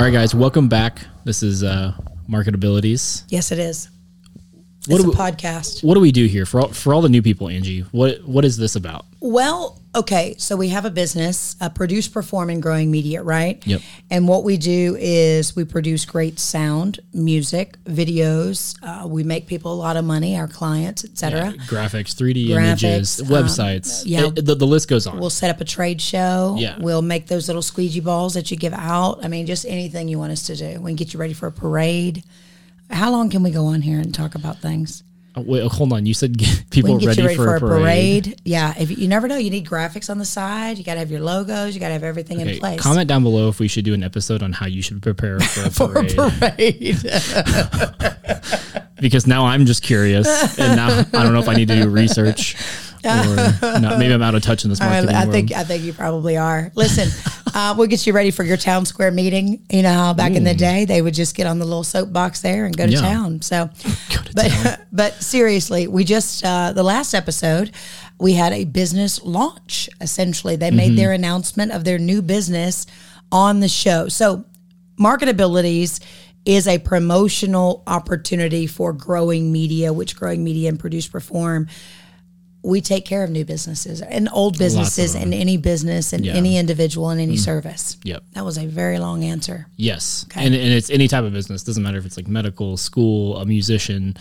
All right, guys, welcome back. This is Marketabilities. Yes, it is. It's a podcast. What do we do here for all the new people, Angie? What is this about? Well, okay, so we have a business, produce, perform, and growing media, right? Yep. And what we do is we produce great sound, music, videos. We make people a lot of money, our clients, et cetera. Yeah, graphics, 3D images, websites. The list goes on. We'll set up a trade show. Yeah. We'll make those little squeegee balls that you give out. I mean, just anything you want us to do. We can get you ready for a parade. How long can we go on here and talk about things? Wait, hold on. You said people get ready you ready for a parade. Yeah, if you never know, you need graphics on the side. You got to have your logos. You got to have everything in place. Comment down below if we should do an episode on how you should prepare for a parade. Because now I'm just curious, and now I don't know if I need to do research or not. Maybe I'm out of touch in this marketing world. I think you probably are. Listen, we'll get you ready for your town square meeting. You know how back in the day they would just get on the little soapbox there and go to town. So, but seriously, we just the last episode we had a business launch. Essentially, they made their announcement of their new business on the show. So, Marketabilities is a promotional opportunity for growing media, which growing media and produce perform. We take care of new businesses and old businesses and any business and any individual and any service. Yep. That was a very long answer. Yes. Okay. And it's any type of business. Doesn't matter if it's like medical, school, a musician,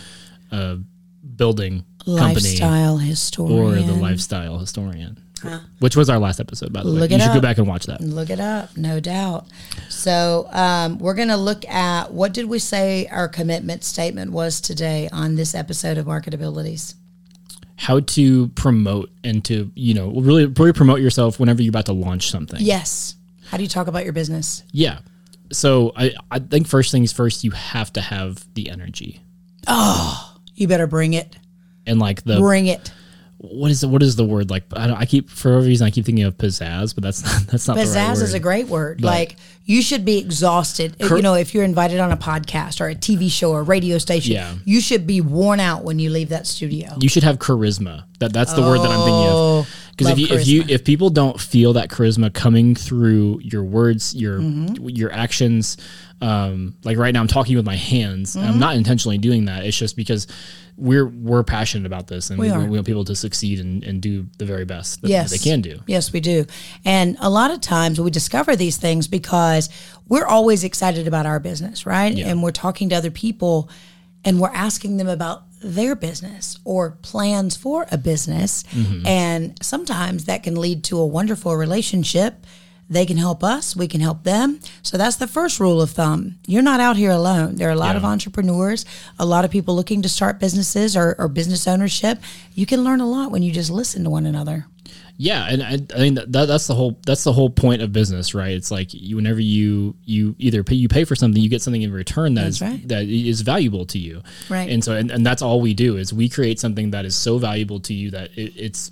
building company. Lifestyle historian. Or the lifestyle historian. Which was our last episode, by the way. You should go back and watch that. Look it up, no doubt. So we're going to look at, what did we say our commitment statement was today on this episode of Marketabilities? How to promote and to, really promote yourself whenever you're about to launch something. Yes. How do you talk about your business? Yeah. So I think first things first, you have to have the energy. Oh, you better bring it. And bring it. What is the word? Like, for whatever reason, I keep thinking of pizzazz, but that's not pizzazz the right word. Is a great word. But like, you should be exhausted. If you're invited on a podcast or a TV show or a radio station, you should be worn out when you leave that studio. You should have charisma. That's the word that I'm thinking of. Because if people don't feel that charisma coming through your words, your actions, like right now I'm talking with my hands. I'm not intentionally doing that. It's just because we're passionate about this, and we want people to succeed and do the very best that they can do. Yes, we do. And a lot of times we discover these things because we're always excited about our business, right? Yeah. And we're talking to other people and we're asking them about their business or plans for a business. And sometimes that can lead to a wonderful relationship. They can help us, we can help them. So that's the first rule of thumb. You're not out here alone. There are a lot of entrepreneurs, a lot of people looking to start businesses or business ownership. You can learn a lot when you just listen to one another. Yeah, and I think that's the whole point of business, right? It's like whenever you either pay for something, you get something in return that is valuable to you, right? And so and that's all we do is we create something that is so valuable to you that it's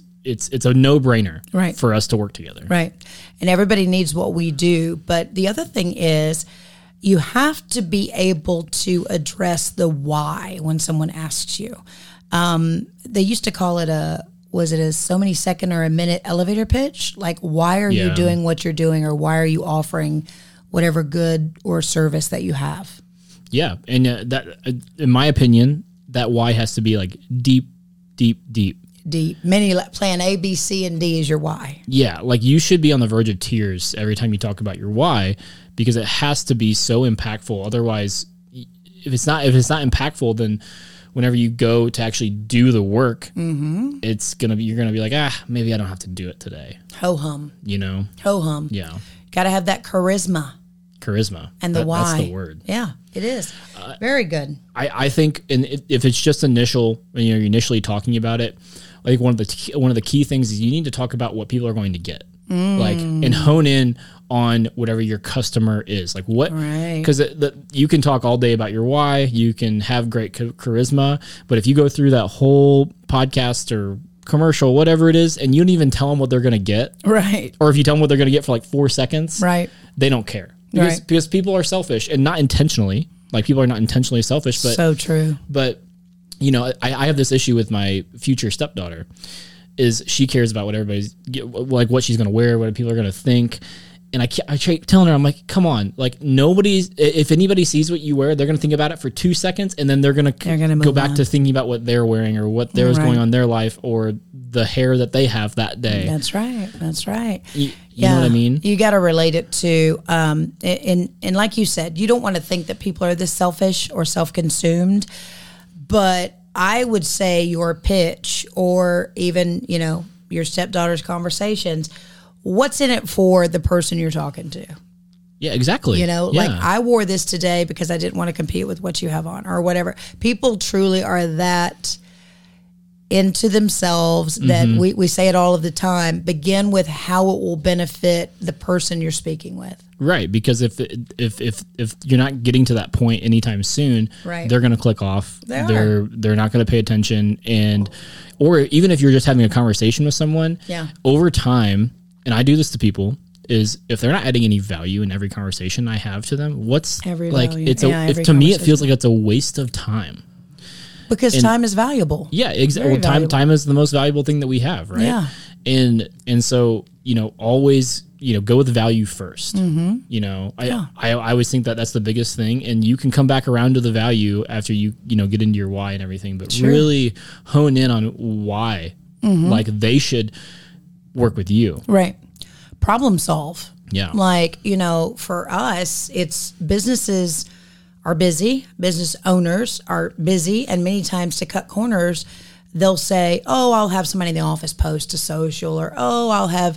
a no-brainer for us to work together. Right. And everybody needs what we do. But the other thing is you have to be able to address the why when someone asks you. They used to call it a so many second or a minute elevator pitch? Like, why are you doing what you're doing, or why are you offering whatever good or service that you have? Yeah. And that, in my opinion, that why has to be like deep. Many plan A, B, C, and D is your why. Yeah, like you should be on the verge of tears every time you talk about your why, because it has to be so impactful. Otherwise, if it's not impactful, then whenever you go to actually do the work, you're gonna be like, maybe I don't have to do it today. Ho hum. Ho hum. Yeah. Got to have that charisma. And why. That's the word. Yeah, it is. Very good. I think, and if it's just initial, you're initially talking about it, I think one of the key things is you need to talk about what people are going to get, and hone in on whatever your customer is, like what, because you can talk all day about your why, you can have great charisma, but if you go through that whole podcast or commercial, whatever it is, and you don't even tell them what they're going to get, right? Or if you tell them what they're going to get for like 4 seconds, right? They don't care. Because people are selfish, and not intentionally. Like, people are not intentionally selfish, but so true. But I have this issue with my future stepdaughter. Is she cares about what everybody's, like what she's going to wear, what people are going to think, And I keep telling her, I'm like, come on, like if anybody sees what you wear, they're going to think about it for 2 seconds, and then they're going to go back to thinking about what they're wearing or what there's going on in their life or the hair that they have that day. That's right. That's right. You know what I mean? You got to relate it to, and like you said, you don't want to think that people are this selfish or self-consumed, but I would say your pitch or even, your stepdaughter's conversations, what's in it for the person you're talking to? Yeah, exactly. Like I wore this today because I didn't want to compete with what you have on or whatever. People truly are that into themselves that we say it all of the time. Begin with how it will benefit the person you're speaking with. Right, because if you're not getting to that point anytime soon, they're going to click off. They're not going to pay attention, or even if you're just having a conversation with someone, over time. And I do this to people, is if they're not adding any value in every conversation I have to them, every value. To me, it feels like it's a waste of time. Because time is valuable. Yeah, exactly. Well, time is the most valuable thing that we have, right? Yeah. And so, always, go with value first. I always think that that's the biggest thing, and you can come back around to the value after you get into your why and everything, but really hone in on why, like they should work with you. Right. Problem solve. Yeah. Like, for us, it's businesses are busy, business owners are busy, and many times to cut corners, they'll say, oh, I'll have somebody in the office post to social, or, oh, I'll have,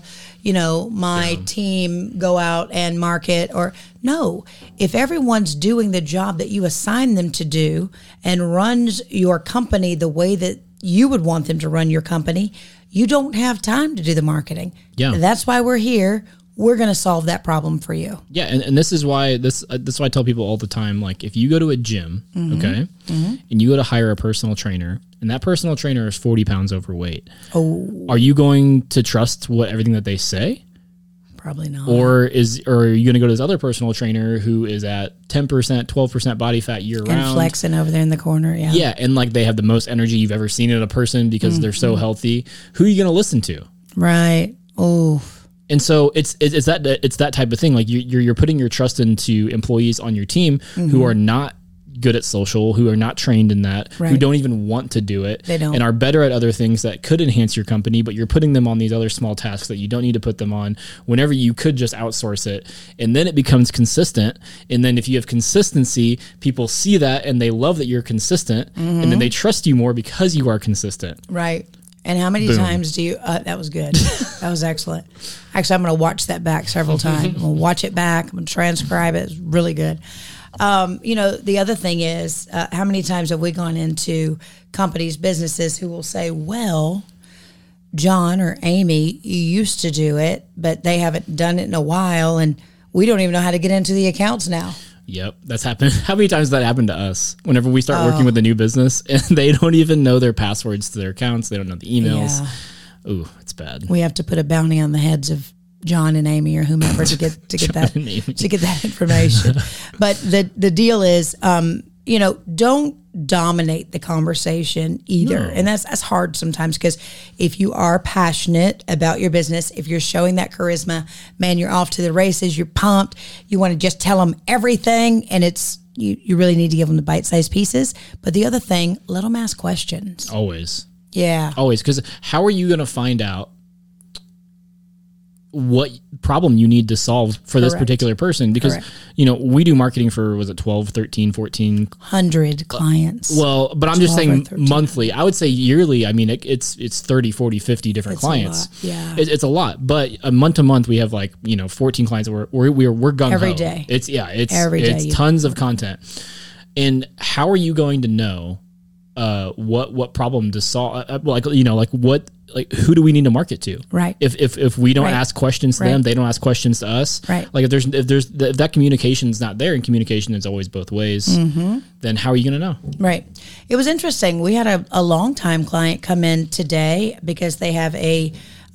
my team go out and market, or no. If everyone's doing the job that you assign them to do and runs your company the way that you would want them to run your company, you don't have time to do the marketing. Yeah. That's why we're here. We're going to solve that problem for you. Yeah, and this is why why I tell people all the time, like if you go to a gym, and you go to hire a personal trainer, and that personal trainer is 40 pounds overweight, are you going to trust everything that they say? Probably not. Or are you going to go to this other personal trainer who is at 10%, 12% body fat year round? And flexing over there in the corner, yeah. Yeah, and like they have the most energy you've ever seen in a person because they're so healthy. Who are you going to listen to? Right. Oh. And so it's that type of thing. Like you're putting your trust into employees on your team who are not good at social, who are not trained in that, who don't even want to do it, they don't, and are better at other things that could enhance your company, but you're putting them on these other small tasks that you don't need to put them on whenever you could just outsource it. And then it becomes consistent. And then if you have consistency, people see that and they love that you're consistent, and then they trust you more because you are consistent. Right. And how many times do you, that was good. That was excellent. Actually, I'm going to watch that back several times. I'm going to watch it back. I'm going to transcribe it. It's really good. The other thing is, how many times have we gone into companies, businesses who will say, well, John or Amy, you used to do it, but they haven't done it in a while, and we don't even know how to get into the accounts now. Yep, that's happened. How many times has that happened to us? Whenever we start working with a new business and they don't even know their passwords to their accounts, they don't know the emails. Yeah. Ooh, it's bad. We have to put a bounty on the heads of John and Amy or whomever to get that information. But the deal is, don't dominate the conversation either. No. And that's hard sometimes, because if you are passionate about your business, if you're showing that charisma, man, you're off to the races, you're pumped, you want to just tell them everything, and it's you really need to give them the bite-sized pieces. But the other thing, let them ask questions. Always. Yeah. Always, because how are you going to find out what problem you need to solve for this particular person? Because, we do marketing for, was it 12, 13, 14? 100 clients. Well, but I'm just saying monthly. I would say yearly. I mean, it's 30, 40, 50 different clients. Yeah. It's a lot. But a month to month, we have 14 clients. We're gung-ho. Every day. It's tons of content. And how are you going to know what problem to solve? Who do we need to market to? Right. If we don't ask questions to them, they don't ask questions to us. Right. Like if that communication's not there, and communication is always both ways, then how are you going to know? Right. It was interesting. We had a longtime client come in today because they have a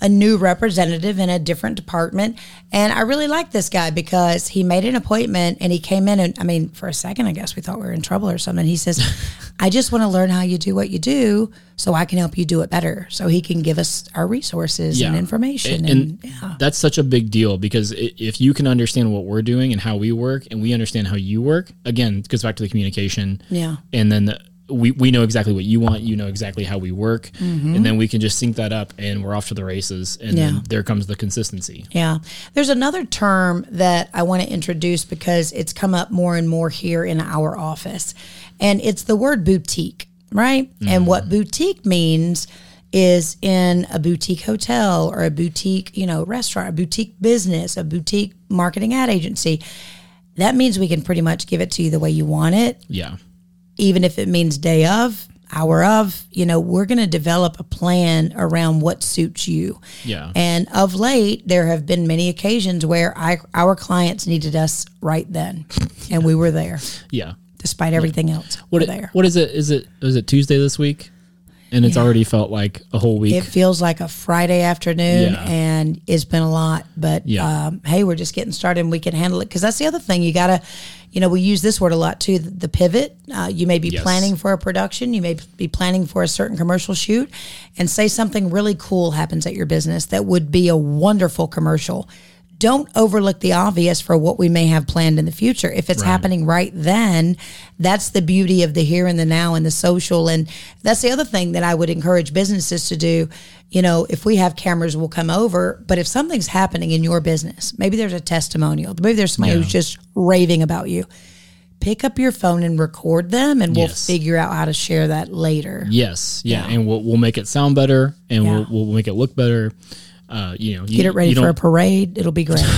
a new representative in a different department. And I really like this guy because he made an appointment and he came in and, I mean, for a second, I guess we thought we were in trouble or something. He says, I just want to learn how you do what you do so I can help you do it better. So he can give us our resources and information. And that's such a big deal because if you can understand what we're doing and how we work and we understand how you work, again, it goes back to the communication. Yeah. And then we know exactly what you want, you know exactly how we work, and then we can just sync that up and we're off to the races, and then there comes the consistency. Yeah. There's another term that I want to introduce because it's come up more and more here in our office, and it's the word boutique, right? And what boutique means is in a boutique hotel or a boutique, restaurant, a boutique business, a boutique marketing ad agency. That means we can pretty much give it to you the way you want it. Yeah. Even if it means day of, hour of, we're going to develop a plan around what suits you. Yeah. And of late, there have been many occasions where our clients needed us right then, and we were there. Yeah. Despite everything else, we're there. What is it? Was it Tuesday this week? And it's already felt like a whole week. It feels like a Friday afternoon, and it's been a lot. But hey, we're just getting started, and we can handle it. Because that's the other thing. You got to, we use this word a lot too, the pivot. You may be planning for a production. You may be planning for a certain commercial shoot. And say something really cool happens at your business that would be a wonderful commercial. Don't overlook the obvious for what we may have planned in the future. If it's happening right then, that's the beauty of the here and the now and the social. And that's the other thing that I would encourage businesses to do. If we have cameras, we'll come over. But if something's happening in your business, maybe there's a testimonial, maybe there's somebody who's just raving about you, pick up your phone and record them, and we'll figure out how to share that later. Yes. Yeah. And we'll make it sound better, and we'll make it look better. Get it ready for a parade. It'll be great.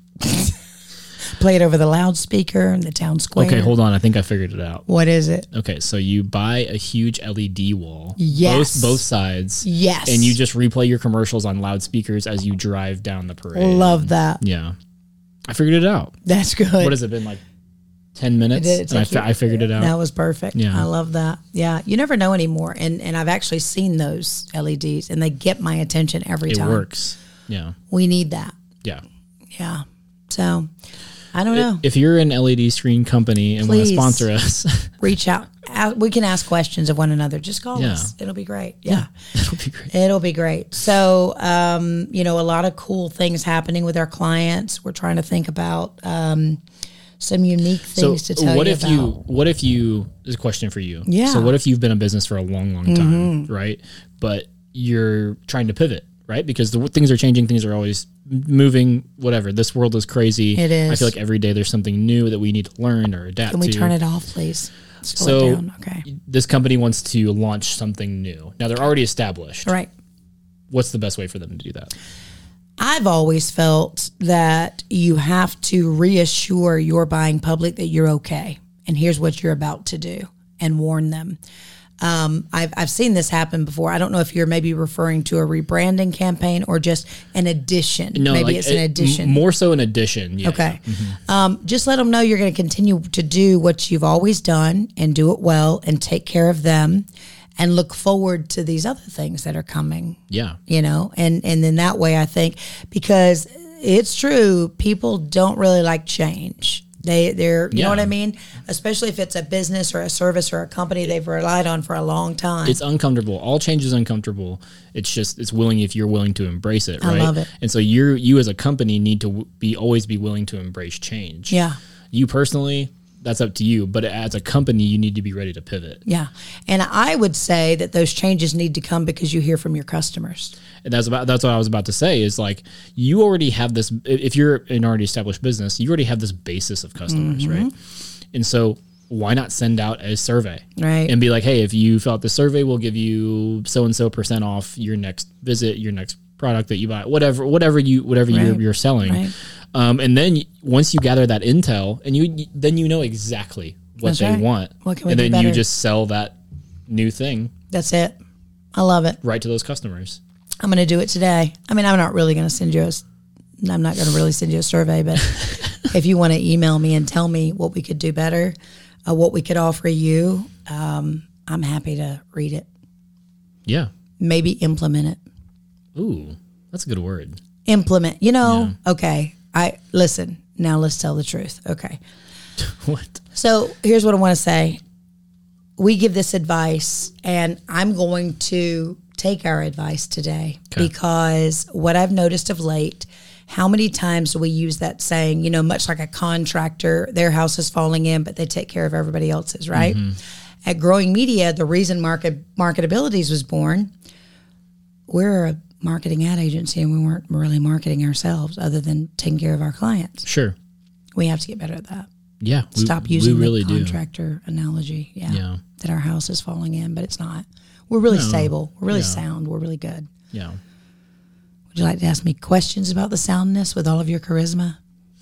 Play it over the loudspeaker in the town square. Okay, hold on. I think I figured it out. What is it? Okay, so you buy a huge LED wall. Yes. Both sides. Yes. And you just replay your commercials on loudspeakers as you drive down the parade. Love that. Yeah. I figured it out. That's good. What has it been, like 10 minutes? I figured it out. That was perfect. Yeah. I love that. Yeah. You never know anymore. And I've actually seen those LEDs, and they get my attention every time. It works. Yeah. We need that. Yeah. Yeah. So I don't know. If you're an LED screen company and want to sponsor us, reach out. We can ask questions of one another. Just call us. It'll be great. Yeah. It'll be great. It'll be great. So, a lot of cool things happening with our clients. We're trying to think about some unique things to tell you about. What if you, this is a question for you. Yeah. So what if you've been in business for a long, long time, right? But you're trying to pivot, right? Because things are changing, things are always moving, whatever. This world is crazy. It is. I feel like every day there's something new that we need to learn or adapt to. Can we turn it off, please? Slow it down. Okay. This company wants to launch something new. Now they're already established. Right. What's the best way for them to do that? I've always felt that you have to reassure your buying public that you're okay, and here's what you're about to do, and warn them. I've seen this happen before. I don't know if you're maybe referring to a rebranding campaign or just an addition. No, maybe it's an addition. More so an addition. Yeah. Okay. Just let them know you're going to continue to do what you've always done and do it well and take care of them and look forward to these other things that are coming. Yeah. And then that way, I think, because it's true, people don't really like change. They're you know what I mean? Especially if it's a business or a service or a company they've relied on for a long time. It's uncomfortable. All change is uncomfortable. It's willing if you're willing to embrace it, right? I love it. And so you as a company need to always be willing to embrace change. Yeah. You personally, that's up to you. But as a company, you need to be ready to pivot. Yeah. And I would say that those changes need to come because you hear from your customers. And that's what I was about to say is like, you already have this, if you're an already established business, you already have this basis of customers, right? And so why not send out a survey? Right. And be like, hey, if you fill out the survey, we'll give you so-and-so % off your next visit, your next product that you buy, whatever you're selling. Right. And then once you gather that intel, and then you know exactly what they want, what can we and do then better? you just sell that new thing. That's it. I love it. Right to those customers. I'm going to do it today. I mean, I'm not really going to send you I'm not going to really send you a survey, but if you want to email me and tell me what we could do better, what we could offer you, I'm happy to read it. Yeah. Maybe implement it. Ooh. That's a good word. Implement. Okay. Listen. Now let's tell the truth. Okay. What? So here's what I want to say. We give this advice, and I'm going to take our advice today because what I've noticed of late, how many times do we use that saying, much like a contractor, their house is falling in, but they take care of everybody else's, right? At Growing Media, the reason Marketabilities was born, we're a marketing ad agency, and we weren't really marketing ourselves other than taking care of our clients. Sure. We have to get better at that. Yeah. Stop using the contractor analogy. Yeah. That our house is falling in, but it's not. We're really stable. We're really sound. We're really good. Yeah. Would you like to ask me questions about the soundness with all of your charisma?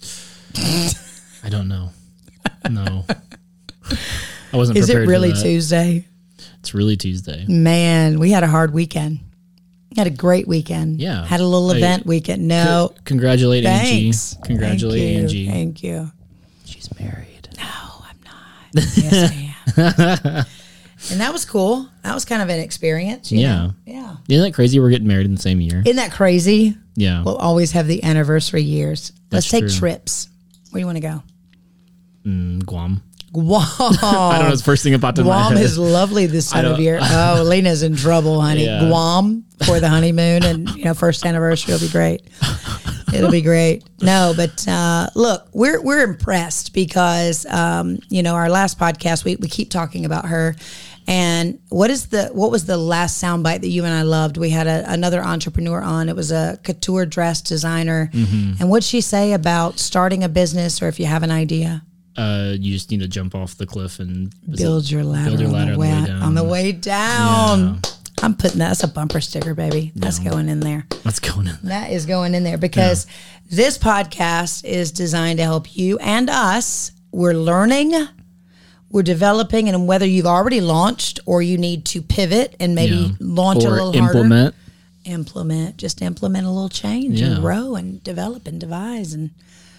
I don't know. No. I wasn't prepared for that. Is it really Tuesday? It's really Tuesday. Man, we had a hard weekend. Had a great weekend. Yeah. Had a little event weekend. No. Congratulate Thanks. Angie. Congratulate Angie. Thank you. She's married. No, I'm not. Yes, I am. And that was cool. That was kind of an experience. Yeah. Yeah. Isn't that crazy? We're getting married in the same year. Isn't that crazy? Yeah. We'll always have the anniversary years. Let's take true. trips. Where do you want to go? Guam. Guam. I don't know. It's the first thing that popped in my head. Guam is lovely this time of year. Oh, Lena's in trouble, honey. Yeah. Guam for the honeymoon and first anniversary will be great. It'll be great. No, but look, we're impressed because our last podcast we keep talking about her. And what was the last soundbite that you and I loved? We had another entrepreneur on. It was a couture dress designer. And what'd she say about starting a business, or if you have an idea? You just need to jump off the cliff and build your ladder on the way down. Yeah. I'm putting that's a bumper sticker, baby. That's going in there. That's going in there. That is going in there because this podcast is designed to help you and us. We're learning, we're developing, and whether you've already launched or you need to pivot and maybe launch a little harder. Just implement a little change and grow and develop and devise and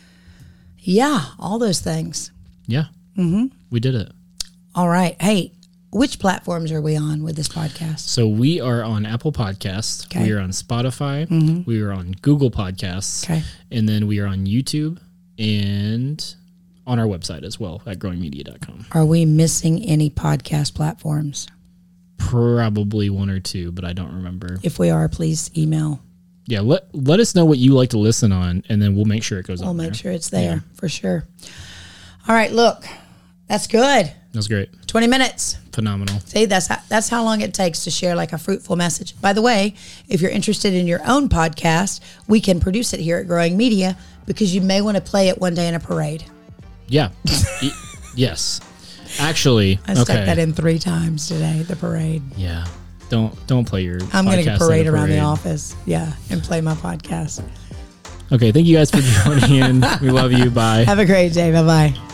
all those things. Yeah. We did it. All right. Hey, which platforms are we on with this podcast? So we are on Apple Podcasts. Okay. We are on Spotify. We are on Google Podcasts. Okay. And then we are on YouTube and on our website as well at growingmedia.com. Are we missing any podcast platforms? Probably one or two, but I don't remember. If we are, please email. Yeah, let us know what you like to listen on, and then we'll make sure it goes on there. We'll make sure it's there for sure. All right, look, that's good. That's great. 20 minutes. Phenomenal. See, that's how long it takes to share like a fruitful message. By the way, if you're interested in your own podcast, we can produce it here at Growing Media because you may want to play it one day in a parade. Yeah. Yes. Actually, I stuck that in 3 times today, the parade. Yeah. Don't play your I'm going to parade around the office. Yeah. And play my podcast. Okay. Thank you guys for joining in. We love you. Bye. Have a great day. Bye-bye.